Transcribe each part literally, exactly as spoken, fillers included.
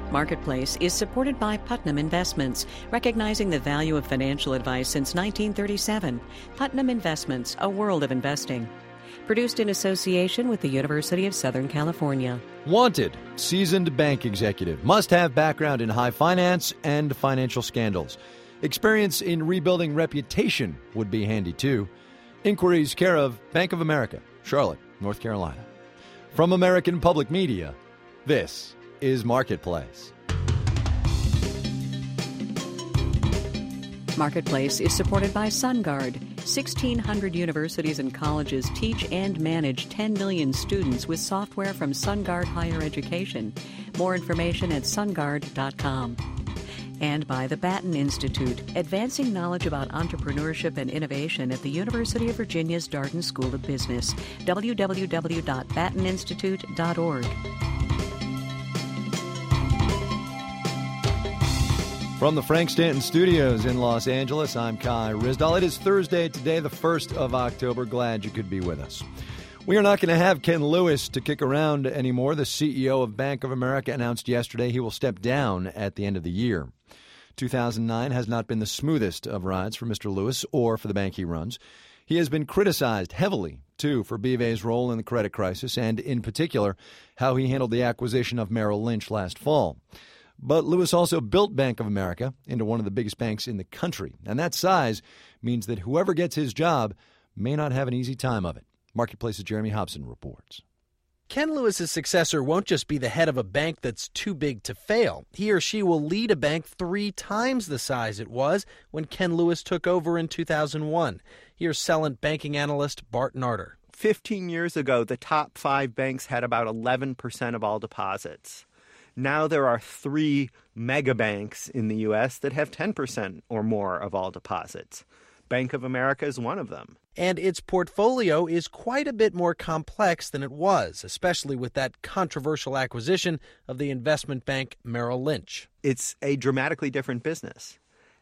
Marketplace is supported by Putnam Investments, recognizing the value of financial advice since nineteen thirty-seven. Putnam Investments, a world of investing. Produced in association with the University of Southern California. Wanted, seasoned bank executive. Must have background in high finance and financial scandals. Experience in rebuilding reputation would be handy too. Inquiries care of Bank of America, Charlotte, North Carolina. From American Public Media, this is Marketplace. Marketplace is supported by SunGard. sixteen hundred universities and colleges teach and manage ten million students with software from SunGard Higher Education. More information at sungard dot com. And by the Batten Institute, advancing knowledge about entrepreneurship and innovation at the University of Virginia's Darden School of Business. w w w dot batten institute dot org. From the Frank Stanton Studios in Los Angeles, I'm Kai Ryssdal. It is Thursday today, the first of October. Glad you could be with us. We are not going to have Ken Lewis to kick around anymore. The C E O of Bank of America announced yesterday he will step down at the end of the year. two thousand nine has not been the smoothest of rides for Mister Lewis or for the bank he runs. He has been criticized heavily, too, for B of A's role in the credit crisis and, in particular, how he handled the acquisition of Merrill Lynch last fall. But Lewis also built Bank of America into one of the biggest banks in the country. And that size means that whoever gets his job may not have an easy time of it. Marketplace's Jeremy Hobson reports. Ken Lewis's successor won't just be the head of a bank that's too big to fail. He or she will lead a bank three times the size it was when Ken Lewis took over in two thousand one. Here's Celent banking analyst Bart Narter. Fifteen years ago, the top five banks had about eleven percent of all deposits. Now there are three mega banks in the U S that have ten percent or more of all deposits. Bank of America is one of them. And its portfolio is quite a bit more complex than it was, especially with that controversial acquisition of the investment bank Merrill Lynch. It's a dramatically different business.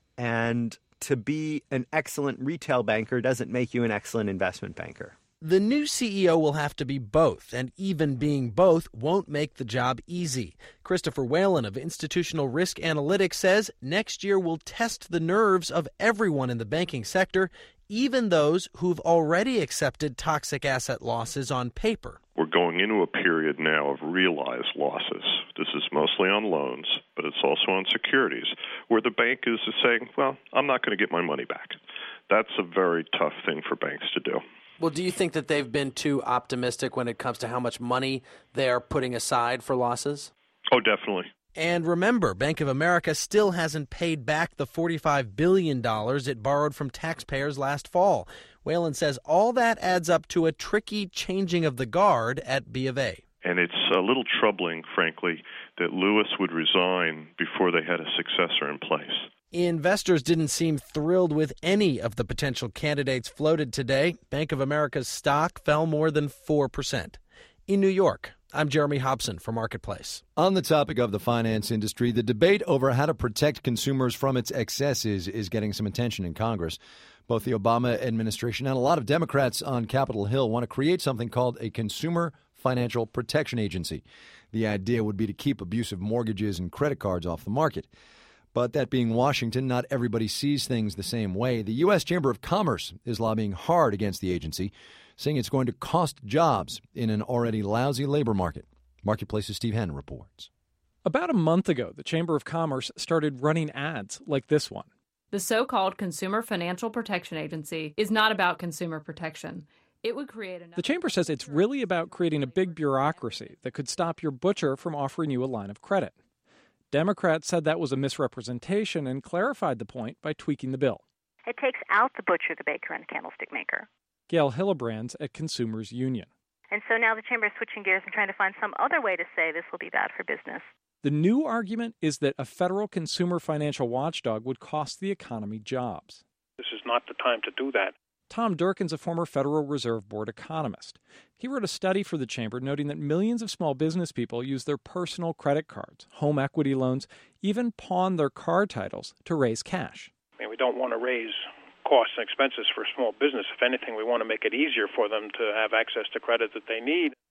And to be an excellent retail banker doesn't make you an excellent investment banker. The new C E O will have to be both, and even being both won't make the job easy. Christopher Whalen of Institutional Risk Analytics says next year will test the nerves of everyone in the banking sector, even those who've already accepted toxic asset losses on paper. We're going into a period now of realized losses. This is mostly on loans, but it's also on securities, where the bank is saying, well, I'm not going to get my money back. That's a very tough thing for banks to do. Well, do you think that they've been too optimistic when it comes to how much money they're putting aside for losses? Oh, definitely. And remember, Bank of America still hasn't paid back the forty-five billion dollars it borrowed from taxpayers last fall. Whalen says all that adds up to a tricky changing of the guard at B of A. And it's a little troubling, frankly, that Lewis would resign before they had a successor in place. Investors didn't seem thrilled with any of the potential candidates floated today. Bank of America's stock fell more than four percent. In New York, I'm Jeremy Hobson for Marketplace. On the topic of the finance industry, the debate over how to protect consumers from its excesses is getting some attention in Congress. Both the Obama administration and a lot of Democrats on Capitol Hill want to create something called a Consumer Financial Protection Agency. The idea would be to keep abusive mortgages and credit cards off the market. But that being Washington, not everybody sees things the same way. The U S Chamber of Commerce is lobbying hard against the agency, saying it's going to cost jobs in an already lousy labor market. Marketplace's Steve Henn reports. About a month ago, the Chamber of Commerce started running ads like this one. The so-called Consumer Financial Protection Agency is not about consumer protection. It would create enough. The Chamber says it's really about creating a big bureaucracy that could stop your butcher from offering you a line of credit. Democrats said that was a misrepresentation and clarified the point by tweaking the bill. It takes out the butcher, the baker, and the candlestick maker. Gail Hillebrands at Consumers Union. And so now the Chamber is switching gears and trying to find some other way to say this will be bad for business. The new argument is that a federal consumer financial watchdog would cost the economy jobs. This is not the time to do that. Tom Durkin's a former Federal Reserve Board economist. He wrote a study for the Chamber noting that millions of small business people use their personal credit cards, home equity loans, even pawn their car titles to raise cash. I mean, we don't want to raise costs and expenses for small business. If anything, we want to make it easier for them to have access to credit that they need.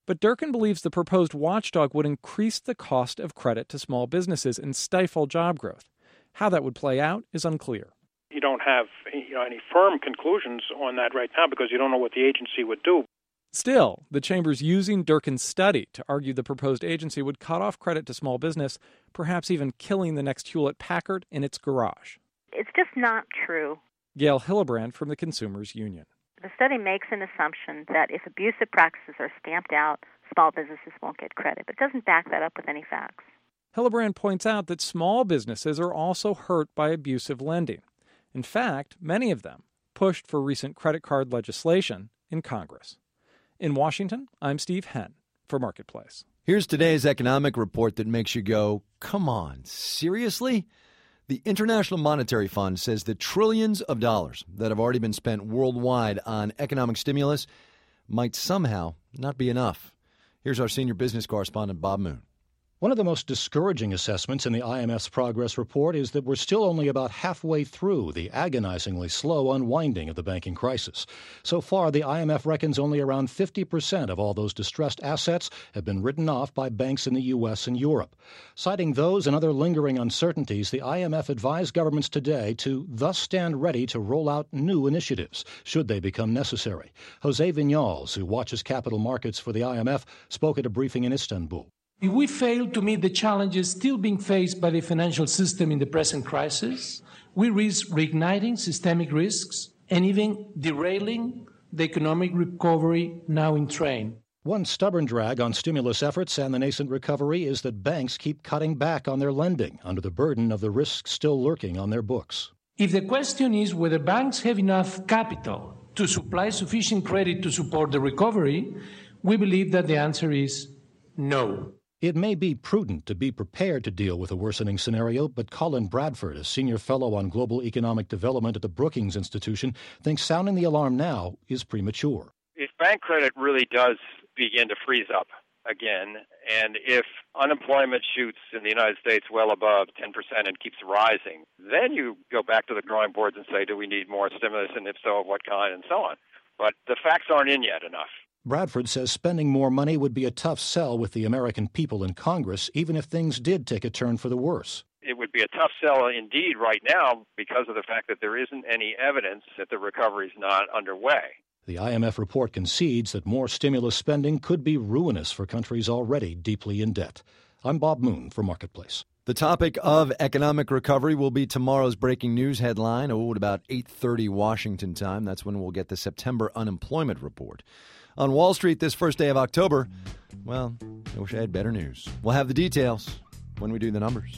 But Durkin believes the proposed watchdog would increase the cost of credit to small businesses and stifle job growth. How that would play out is unclear. You don't have you know, any firm conclusions on that right now because you don't know what the agency would do. Still, the chamber's using Durkin's study to argue the proposed agency would cut off credit to small business, perhaps even killing the next Hewlett-Packard in its garage. It's just not true. Gail Hillebrand from the Consumers Union. The study makes an assumption that if abusive practices are stamped out, small businesses won't get credit, but it doesn't back that up with any facts. Hillebrand points out that small businesses are also hurt by abusive lending. In fact, many of them pushed for recent credit card legislation in Congress. In Washington, I'm Steve Henn for Marketplace. Here's today's economic report that makes you go, come on, seriously? The International Monetary Fund says that trillions of dollars that have already been spent worldwide on economic stimulus might somehow not be enough. Here's our senior business correspondent, Bob Moon. One of the most discouraging assessments in the I M F's progress report is that we're still only about halfway through the agonizingly slow unwinding of the banking crisis. So far, the I M F reckons only around fifty percent of all those distressed assets have been written off by banks in the U S and Europe. Citing those and other lingering uncertainties, the I M F advised governments today to thus stand ready to roll out new initiatives, should they become necessary. Jose Viñals, who watches capital markets for the I M F, spoke at a briefing in Istanbul. If we fail to meet the challenges still being faced by the financial system in the present crisis, we risk reigniting systemic risks and even derailing the economic recovery now in train. One stubborn drag on stimulus efforts and the nascent recovery is that banks keep cutting back on their lending under the burden of the risks still lurking on their books. If the question is whether banks have enough capital to supply sufficient credit to support the recovery, we believe that the answer is no. It may be prudent to be prepared to deal with a worsening scenario, but Colin Bradford, a senior fellow on global economic development at the Brookings Institution, thinks sounding the alarm now is premature. If bank credit really does begin to freeze up again, and if unemployment shoots in the United States well above ten percent and keeps rising, then you go back to the drawing boards and say, do we need more stimulus, and if so, what kind, and so on. But the facts aren't in yet enough. Bradford says spending more money would be a tough sell with the American people in Congress, even if things did take a turn for the worse. It would be a tough sell indeed right now because of the fact that there isn't any evidence that the recovery is not underway. The I M F report concedes that more stimulus spending could be ruinous for countries already deeply in debt. I'm Bob Moon for Marketplace. The topic of economic recovery will be tomorrow's breaking news headline. Oh, at about eight thirty Washington time. That's when we'll get the September unemployment report. On Wall Street this first day of October, well, I wish I had better news. We'll have the details when we do the numbers.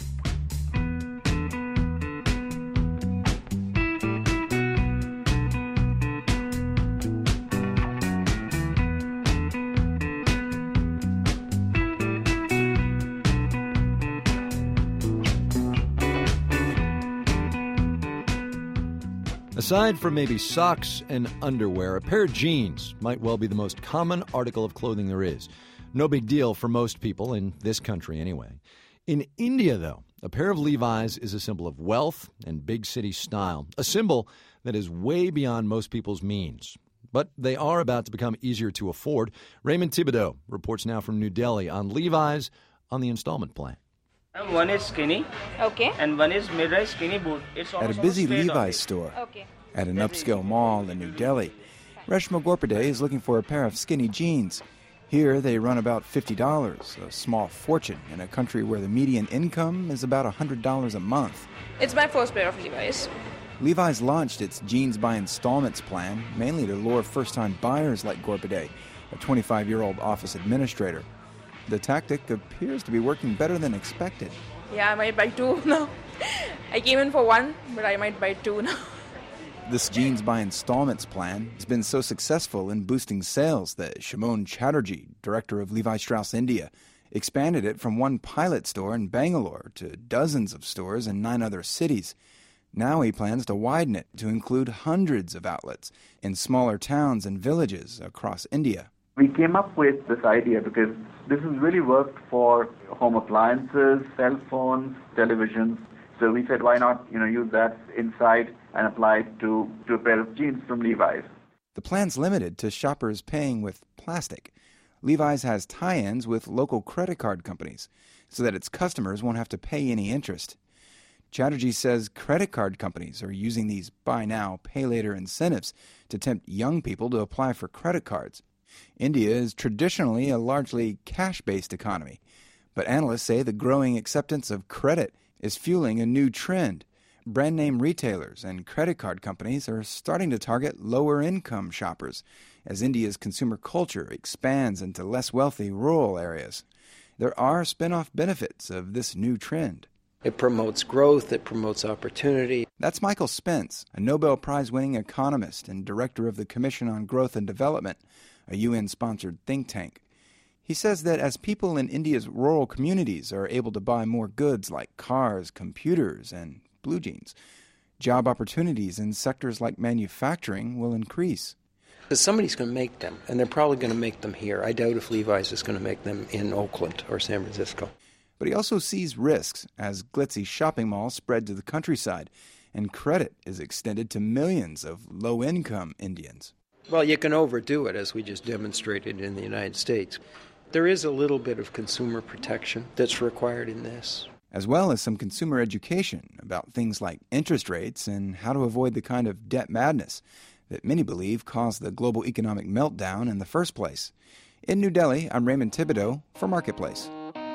Aside from maybe socks and underwear, a pair of jeans might well be the most common article of clothing there is. No big deal for most people in this country anyway. In India, though, a pair of Levi's is a symbol of wealth and big city style, a symbol that is way beyond most people's means. But they are about to become easier to afford. Raymond Thibodeau reports now from New Delhi on Levi's on the installment plan. One is skinny, okay, and one is mid-rise skinny boot. It's at a busy Levi's store, okay, at an upscale mall in New Delhi, Reshma Gorpade is looking for a pair of skinny jeans. Here they run about fifty dollars, a small fortune in a country where the median income is about one hundred dollars a month. It's my first pair of Levi's. Levi's launched its jeans by installments plan, mainly to lure first-time buyers like Gorpade, a twenty-five-year-old office administrator. The tactic appears to be working better than expected. Yeah, I might buy two now. I came in for one, but I might buy two now. This jeans by installments plan has been so successful in boosting sales that Shimon Chatterjee, director of Levi Strauss India, expanded it from one pilot store in Bangalore to dozens of stores in nine other cities. Now he plans to widen it to include hundreds of outlets in smaller towns and villages across India. We came up with this idea because this has really worked for home appliances, cell phones, televisions. So we said, why not, you know, use that inside and apply it to, to a pair of jeans from Levi's. The plan's limited to shoppers paying with plastic. Levi's has tie-ins with local credit card companies so that its customers won't have to pay any interest. Chatterjee says credit card companies are using these buy now, pay later incentives to tempt young people to apply for credit cards. India is traditionally a largely cash-based economy, but analysts say the growing acceptance of credit is fueling a new trend. Brand name retailers and credit card companies are starting to target lower-income shoppers as India's consumer culture expands into less wealthy rural areas. There are spin-off benefits of this new trend. It promotes growth, it promotes opportunity. That's Michael Spence, a Nobel Prize-winning economist and director of the Commission on Growth and Development, a U N-sponsored think tank. He says that as people in India's rural communities are able to buy more goods like cars, computers, and blue jeans, job opportunities in sectors like manufacturing will increase. Because somebody's going to make them, and they're probably going to make them here. I doubt if Levi's is going to make them in Oakland or San Francisco. But he also sees risks as glitzy shopping malls spread to the countryside, and credit is extended to millions of low-income Indians. Well, you can overdo it, as we just demonstrated in the United States. There is a little bit of consumer protection that's required in this, as well as some consumer education about things like interest rates and how to avoid the kind of debt madness that many believe caused the global economic meltdown in the first place. In New Delhi, I'm Raymond Thibodeau for Marketplace.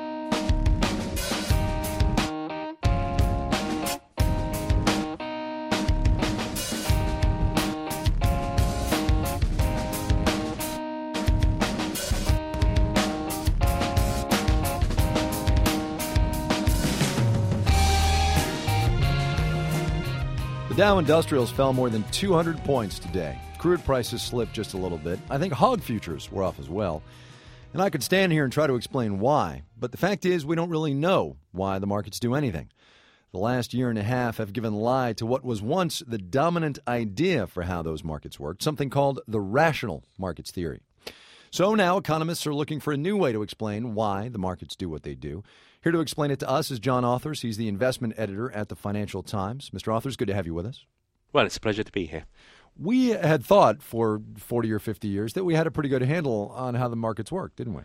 The Dow Industrials fell more than two hundred points today. Crude prices slipped just a little bit. I think hog futures were off as well. And I could stand here and try to explain why, but the fact is we don't really know why the markets do anything. The last year and a half have given lie to what was once the dominant idea for how those markets worked, something called the rational markets theory. So now economists are looking for a new way to explain why the markets do what they do. Here to explain it to us is John Authers. He's the investment editor at the Financial Times. Mister Authers, good to have you with us. Well, it's a pleasure to be here. We had thought for forty or fifty years that we had a pretty good handle on how the markets work, didn't we?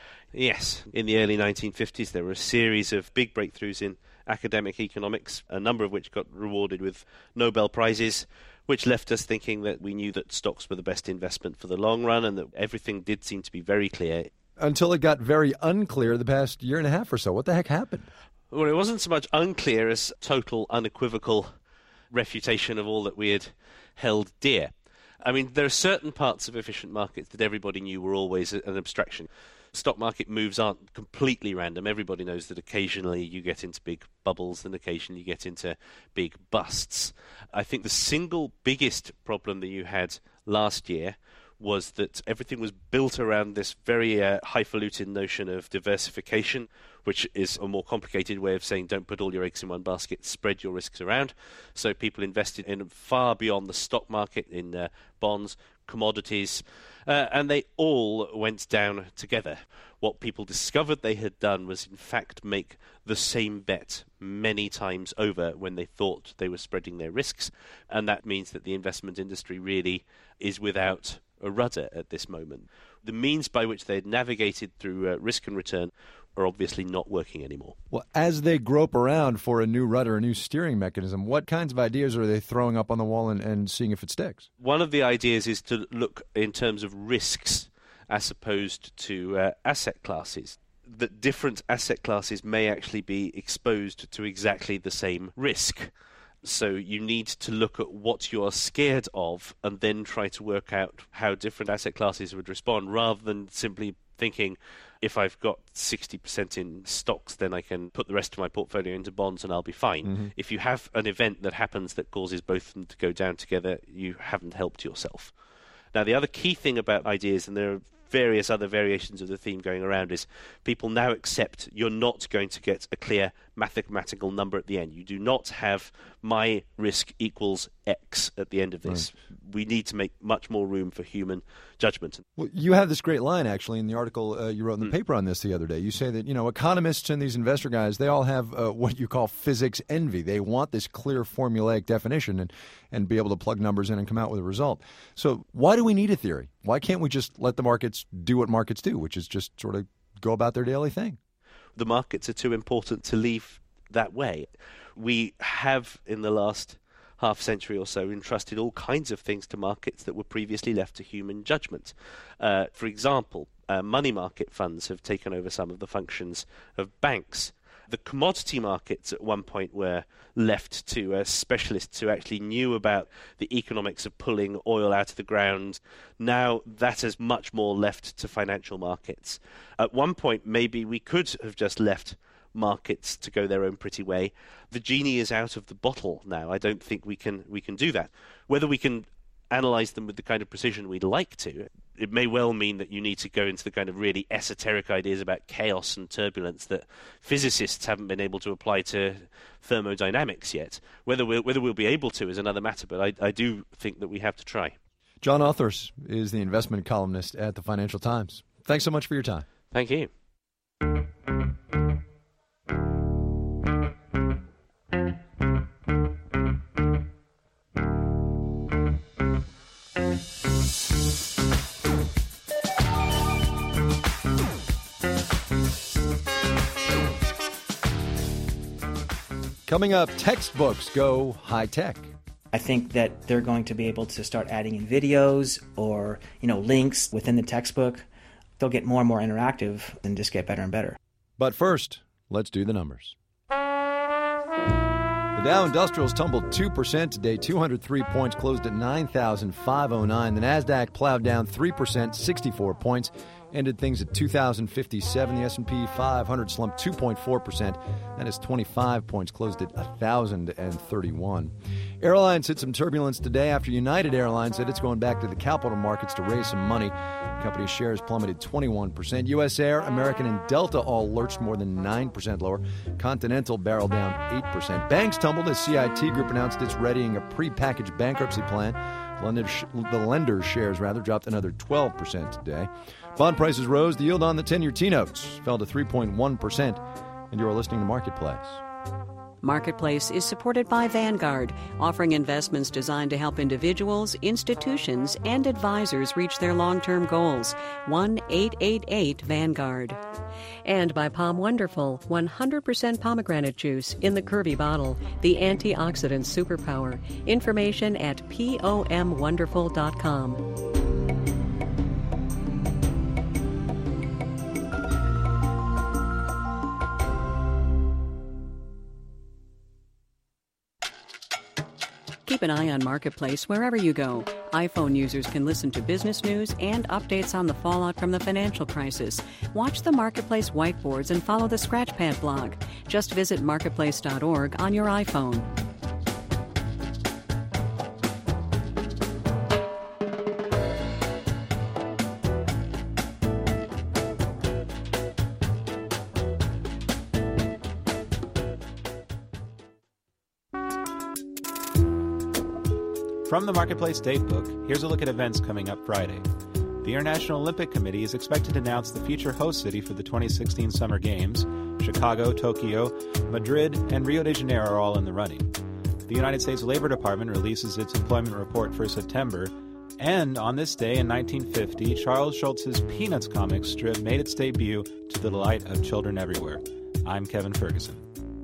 Yes. In the early nineteen fifties, there were a series of big breakthroughs in academic economics, a number of which got rewarded with Nobel Prizes, which left us thinking that we knew that stocks were the best investment for the long run and that everything did seem to be very clear. Until it got very unclear the past year and a half or so. What the heck happened? Well, it wasn't so much unclear as total unequivocal refutation of all that we had held dear. I mean, there are certain parts of efficient markets that everybody knew were always an abstraction. Stock market moves aren't completely random. Everybody knows that occasionally you get into big bubbles and occasionally you get into big busts. I think the single biggest problem that you had last year was that everything was built around this very uh, highfalutin notion of diversification, which is a more complicated way of saying don't put all your eggs in one basket, spread your risks around. So people invested in far beyond the stock market, in uh, bonds, commodities, uh, and they all went down together. What people discovered they had done was in fact make the same bet many times over when they thought they were spreading their risks, and that means that the investment industry really is without a rudder at this moment. The means by which they had navigated through uh, risk and return are obviously not working anymore. Well, as they grope around for a new rudder, a new steering mechanism, what kinds of ideas are they throwing up on the wall and, and seeing if it sticks? One of the ideas is to look in terms of risks as opposed to uh, asset classes. That different asset classes may actually be exposed to exactly the same risk. So you need to look at what you are scared of and then try to work out how different asset classes would respond, rather than simply thinking, if I've got sixty percent in stocks, then I can put the rest of my portfolio into bonds and I'll be fine. Mm-hmm. If you have an event that happens that causes both of them to go down together, you haven't helped yourself. Now, the other key thing about ideas, and there are various other variations of the theme going around, is people now accept you're not going to get a clear mathematical number at the end. You do not have my risk equals X at the end of this. Right. We need to make much more room for human judgment. Well, you have this great line, actually, in the article uh, you wrote in the mm. paper on this the other day. You say that, you know, economists and these investor guys, they all have uh, what you call physics envy. They want this clear formulaic definition and, and be able to plug numbers in and come out with a result. So why do we need a theory? Why can't we just let the markets do what markets do, which is just sort of go about their daily thing? The markets are too important to leave that way. We have, in the last half century or so, entrusted all kinds of things to markets that were previously left to human judgment. Uh, for example, uh, money market funds have taken over some of the functions of banks. The commodity markets at one point were left to uh, specialists who actually knew about the economics of pulling oil out of the ground. Now that is much more left to financial markets. At one point, maybe we could have just left markets to go their own pretty way. The genie is out of the bottle now. I don't think we can we can do that. Whether we can analyze them with the kind of precision we'd like to, it may well mean that you need to go into the kind of really esoteric ideas about chaos and turbulence that physicists haven't been able to apply to thermodynamics yet. Whether we'll, whether we'll be able to is another matter, but I, I do think that we have to try. John Authers is the investment columnist at the Financial Times. Thanks so much for your time. Thank you. Coming up, textbooks go high-tech. I think that they're going to be able to start adding in videos or, you know, links within the textbook. They'll get more and more interactive and just get better and better. But first, let's do the numbers. The Dow Industrials tumbled two percent today, two hundred three points, closed at nine thousand five hundred nine. The Nasdaq plowed down three percent, sixty-four points, ended things at two thousand fifty-seven. The S and P five hundred slumped two point four percent. That is twenty-five points, closed at one thousand thirty-one. Airlines hit some turbulence today after United Airlines said it's going back to the capital markets to raise some money. The company's shares plummeted twenty-one percent. U S Air, American, and Delta all lurched more than nine percent lower. Continental barreled down eight percent. Banks tumbled as C I T Group announced it's readying a prepackaged bankruptcy plan. The lender's shares, rather, dropped another twelve percent today. Bond prices rose. The yield on the ten-year T-notes fell to three point one percent. And you're listening to Marketplace. Marketplace is supported by Vanguard, offering investments designed to help individuals, institutions, and advisors reach their long-term goals. one eight eight eight Vanguard. And by Palm Wonderful, one hundred percent pomegranate juice in the curvy bottle, the antioxidant superpower. Information at pom wonderful dot com. Keep an eye on Marketplace wherever you go. iPhone users can listen to business news and updates on the fallout from the financial crisis. Watch the Marketplace whiteboards and follow the Scratchpad blog. Just visit marketplace dot org on your iPhone. From the Marketplace Datebook, here's a look at events coming up Friday. The International Olympic Committee is expected to announce the future host city for the twenty sixteen Summer Games. Chicago, Tokyo, Madrid, and Rio de Janeiro are all in the running. The United States Labor Department releases its employment report for September. And on this day in nineteen fifty, Charles Schulz's Peanuts comic strip made its debut to the delight of children everywhere. I'm Kevin Ferguson.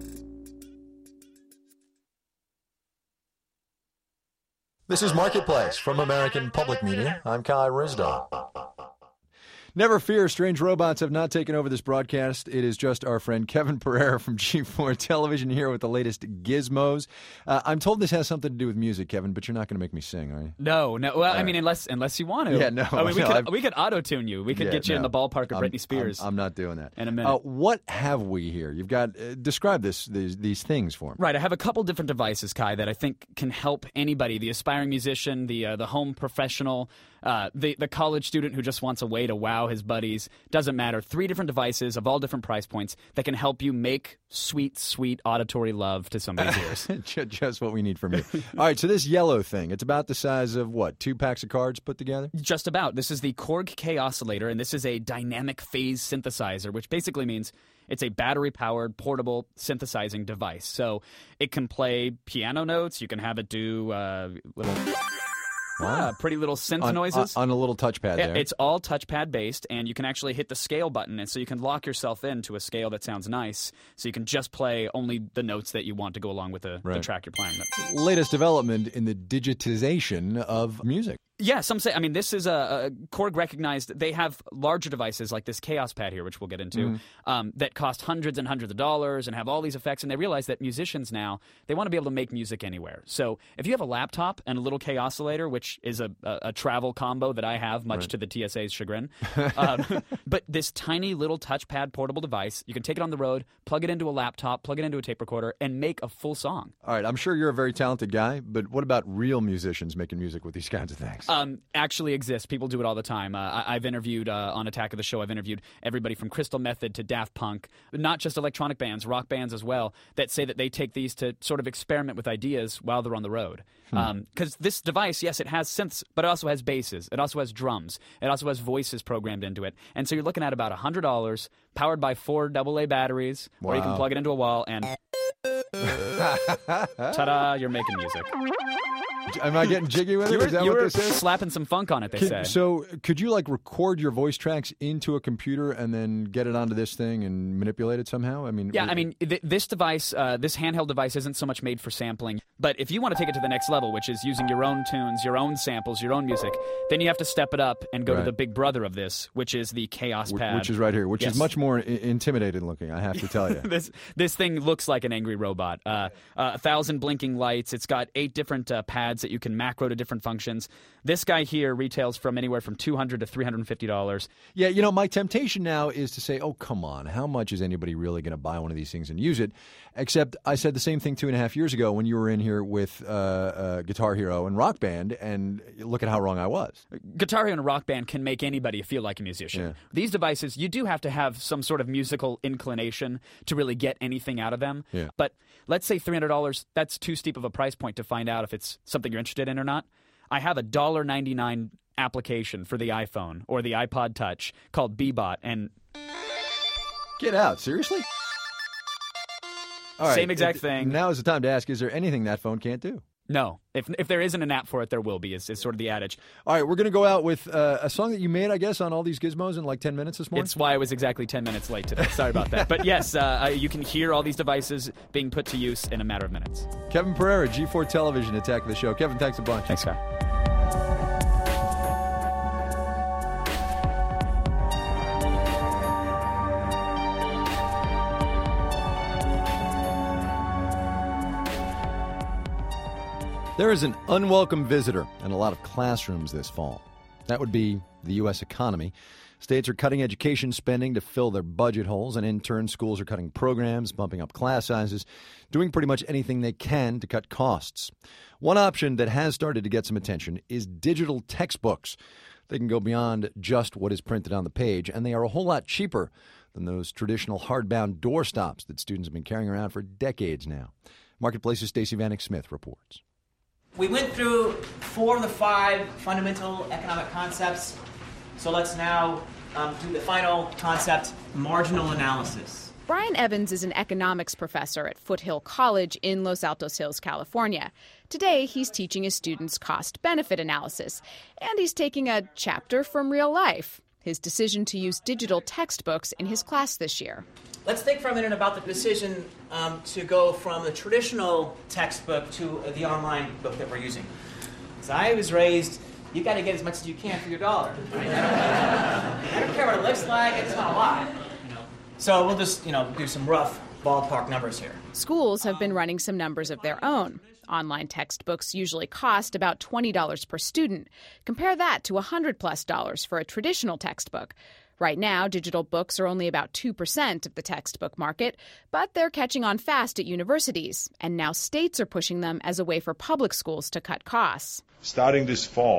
This is Marketplace from American Public Media. I'm Kai Risdall. Never fear, strange robots have not taken over this broadcast. It is just our friend Kevin Pereira from G four Television here with the latest gizmos. Uh, I'm told this has something to do with music, Kevin, but you're not going to make me sing, are you? No, no. Well, All I right. mean, unless unless you want to. Yeah, no. I mean, we no, could I've, we could auto-tune you. We could yeah, get you no, in the ballpark of I'm, Britney Spears. I'm, I'm not doing that. In a minute. Uh, what have we here? You've got, uh, describe this these, these things for me. Right, I have a couple different devices, Kai, that I think can help anybody, the aspiring musician, the uh, the home professional, Uh, the, the college student who just wants a way to wow his buddies. Doesn't matter. Three different devices of all different price points that can help you make sweet, sweet auditory love to somebody's ears. Just what we need from you. All right, so this yellow thing, it's about the size of what, two packs of cards put together? Just about. This is the Korg K Oscillator, and this is a dynamic phase synthesizer, which basically means it's a battery-powered, portable synthesizing device. So it can play piano notes. You can have it do uh, little... Wow. Uh, pretty little synth on, noises. On, on a little touchpad yeah, there. It's all touchpad based, and you can actually hit the scale button, and so you can lock yourself into a scale that sounds nice, so you can just play only the notes that you want to go along with the, right. the track you're playing. Latest development in the digitization of music. Yeah, some say, I mean, this is a, a Korg recognized, they have larger devices like this Chaos Pad here, which we'll get into, Mhm. um, that cost hundreds and hundreds of dollars and have all these effects, and they realize that musicians now, they want to be able to make music anywhere. So if you have a laptop and a little K Oscillator, which is a, a, a travel combo that I have, much Right. to the T S A's chagrin, um, but this tiny little touchpad portable device, you can take it on the road, plug it into a laptop, plug it into a tape recorder, and make a full song. All right, I'm sure you're a very talented guy, but what about real musicians making music with these kinds of things? Um, actually exists. People do it all the time. Uh, I, I've interviewed uh, on Attack of the Show. I've interviewed everybody from Crystal Method to Daft Punk, not just electronic bands, rock bands as well, that say that they take these to sort of experiment with ideas while they're on the road. Because Hmm. um, this device, yes, it has synths, but it also has basses. It also has drums. It also has voices programmed into it. And so you're looking at about one hundred dollars, powered by four double A batteries, or you can Wow. plug it into a wall and ta-da, you're making music. Am I getting jiggy with it? You were, Is that you what were this is? slapping some funk on it, they Could- say. So, could you like record your voice tracks into a computer and then get it onto this thing and manipulate it somehow? I mean, Yeah, w- I mean, th- this device, uh, this handheld device isn't so much made for sampling. But if you want to take it to the next level, which is using your own tunes, your own samples, your own music, then you have to step it up and go Right. to the big brother of this, which is the Chaos wh- Pad. which is right here, which Yes. is much more I- intimidating looking, I have to tell you. this this thing looks like an angry robot. Uh, uh, a thousand blinking lights. It's got eight different uh, pads that you can macro to different functions. This guy here retails from anywhere from two hundred dollars to three hundred fifty dollars. Yeah, you know, my temptation now is to say, oh, come on, how much is anybody really going to buy one of these things and use it? Except I said the same thing two and a half years ago when you were in here with uh, uh, Guitar Hero and Rock Band, and look at how wrong I was. Guitar Hero and a rock band can make anybody feel like a musician. Yeah. These devices, you do have to have some sort of musical inclination to really get anything out of them. Yeah. But let's say three hundred dollars, that's too steep of a price point to find out if it's something you're interested in or not. I have a one dollar ninety-nine application for the iPhone or the iPod Touch called Bebot, and Get out, seriously? All right, Same exact it- thing. Now is the time to ask, is there anything that phone can't do? no, if if there isn't an app for it, there will be, is, is sort of the adage. All right, we're going to go out with uh, a song that you made, I guess, on all these gizmos in like ten minutes this morning. It's why I was exactly ten minutes late today. Sorry about that. But yes, uh, you can hear all these devices being put to use in a matter of minutes. Kevin Pereira, G four Television, Attack of the Show. Kevin, thanks a bunch. Thanks, Scott. There is an unwelcome visitor in a lot of classrooms this fall. That would be the U S economy. States are cutting education spending to fill their budget holes, and in turn, schools are cutting programs, bumping up class sizes, doing pretty much anything they can to cut costs. One option that has started to get some attention is digital textbooks. They can go beyond just what is printed on the page, and they are a whole lot cheaper than those traditional hardbound doorstops that students have been carrying around for decades now. Marketplace's Stacey Vanek Smith reports. We went through four of the five fundamental economic concepts, so let's now um, do the final concept, marginal analysis. Brian Evans is an economics professor at Foothill College in Los Altos Hills, California. Today, he's teaching his students cost-benefit analysis, and he's taking a chapter from real life, his decision to use digital textbooks in his class this year. Let's think for a minute about the decision um, to go from the traditional textbook to the online book that we're using. As I was raised, you got to get as much as you can for your dollar. Right? I don't care what it looks like; it's not a lot. You know? So we'll just, you know, do some rough ballpark numbers here. Schools have been running some numbers of their own. Online textbooks usually cost about twenty dollars per student. Compare that to one hundred plus dollars for a traditional textbook. Right now, digital books are only about two percent of the textbook market, but they're catching on fast at universities, and now states are pushing them as a way for public schools to cut costs. Starting this fall,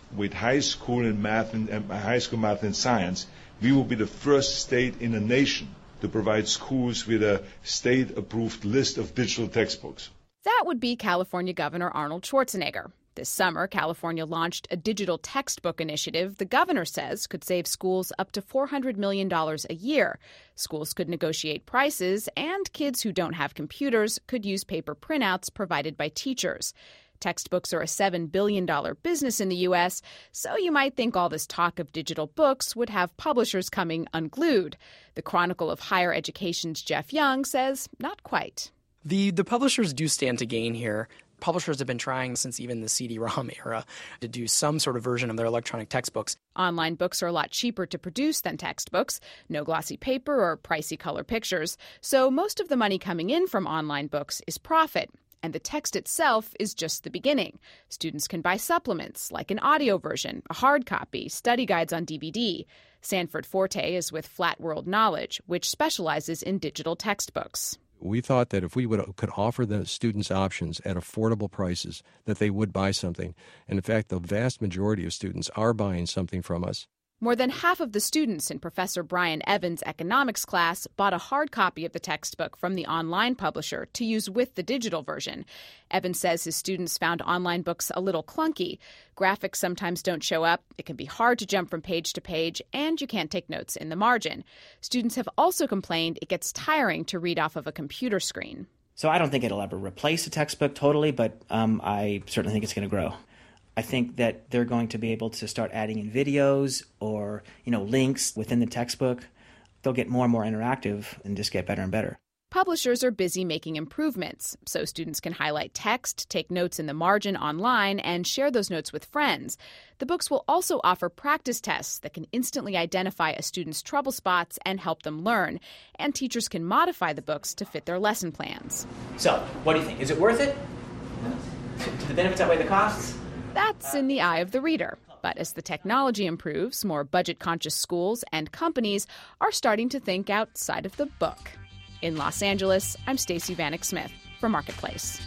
with high school and math and uh, high school math and science, we will be the first state in the nation to provide schools with a state-approved list of digital textbooks. That would be California Governor Arnold Schwarzenegger. This summer, California launched a digital textbook initiative the governor says could save schools up to four hundred million dollars a year. Schools could negotiate prices, and kids who don't have computers could use paper printouts provided by teachers. Textbooks are a seven billion dollars business in the U S, so you might think all this talk of digital books would have publishers coming unglued. The Chronicle of Higher Education's Jeff Young says not quite. The, the publishers do stand to gain here. Publishers have been trying since even the C D ROM era to do some sort of version of their electronic textbooks. Online books are a lot cheaper to produce than textbooks, no glossy paper or pricey color pictures. So most of the money coming in from online books is profit. And the text itself is just the beginning. Students can buy supplements, like an audio version, a hard copy, study guides on D V D. Sanford Forte is with Flat World Knowledge, which specializes in digital textbooks. We thought that if we would could offer the students options at affordable prices, that they would buy something. And in fact, the vast majority of students are buying something from us. More than half of the students in Professor Brian Evans' economics class bought a hard copy of the textbook from the online publisher to use with the digital version. Evans says his students found online books a little clunky. Graphics sometimes don't show up, it can be hard to jump from page to page, and you can't take notes in the margin. Students have also complained it gets tiring to read off of a computer screen. So I don't think it'll ever replace a textbook totally, but um, I certainly think it's going to grow. I think that they're going to be able to start adding in videos or, you know, links within the textbook. They'll get more and more interactive and just get better and better. Publishers are busy making improvements, so students can highlight text, take notes in the margin online, and share those notes with friends. The books will also offer practice tests that can instantly identify a student's trouble spots and help them learn. And teachers can modify the books to fit their lesson plans. So, what do you think? Is it worth it? Do the benefits outweigh the costs? That's in the eye of the reader. But as the technology improves, more budget-conscious schools and companies are starting to think outside of the book. In Los Angeles, I'm Stacey Vanek Smith for Marketplace.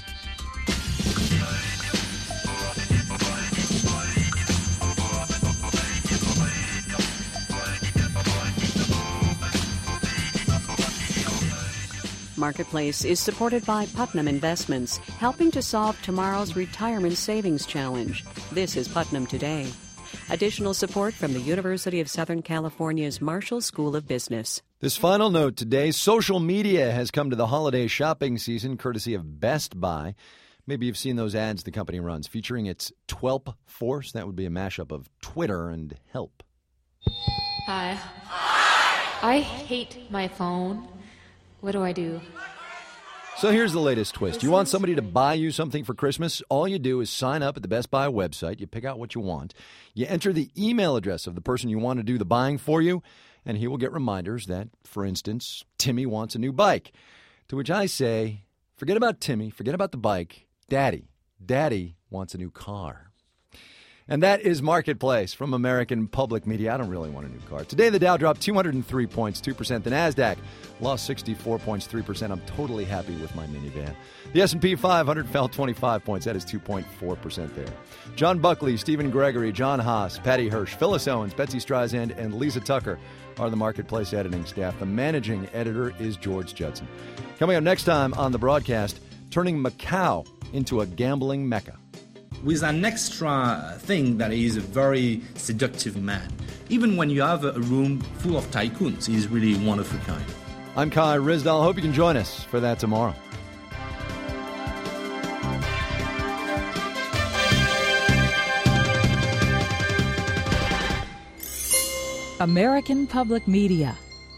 Marketplace is supported by Putnam Investments, helping to solve tomorrow's retirement savings challenge. This is Putnam Today. Additional support from the University of Southern California's Marshall School of Business. This final note today, social media has come to the holiday shopping season courtesy of Best Buy. Maybe you've seen those ads the company runs featuring its Twelp Force. That would be a mashup of Twitter and Help. Hi. I hate my phone. What do I do? So here's the latest twist. You want somebody to buy you something for Christmas? All you do is sign up at the Best Buy website. You pick out what you want. You enter the email address of the person you want to do the buying for you, and he will get reminders that, for instance, Timmy wants a new bike. To which I say, forget about Timmy, forget about the bike. Daddy, Daddy wants a new car. And that is Marketplace from American Public Media. I don't really want a new car. Today, the Dow dropped two hundred three points, two percent. The NASDAQ lost sixty-four points, three percent. I'm totally happy with my minivan. The S and P five hundred fell twenty-five points. That is two point four percent there. John Buckley, Stephen Gregory, John Haas, Patty Hirsch, Phyllis Owens, Betsy Streisand, and Lisa Tucker are the Marketplace editing staff. The managing editor is George Judson. Coming up next time on the broadcast, turning Macau into a gambling mecca. With an extra thing that is a very seductive man. Even when you have a room full of tycoons, he's really one of a kind. I'm Kai Rizdal. Hope you can join us for that tomorrow. American Public Media.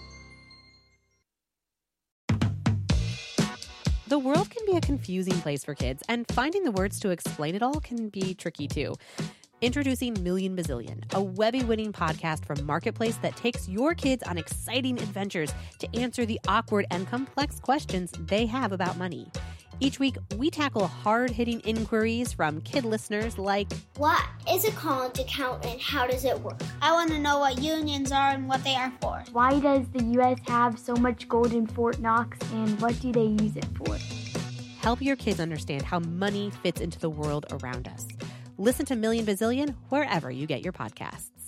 The world can be a confusing place for kids, and finding the words to explain it all can be tricky too. Introducing Million Bazillion, a Webby-winning podcast from Marketplace that takes your kids on exciting adventures to answer the awkward and complex questions they have about money. Each week, we tackle hard-hitting inquiries from kid listeners like, what is a college account and how does it work? I want to know what unions are and what they are for. Why does the U S have so much gold in Fort Knox and what do they use it for? Help your kids understand how money fits into the world around us. Listen to Million Bazillion wherever you get your podcasts.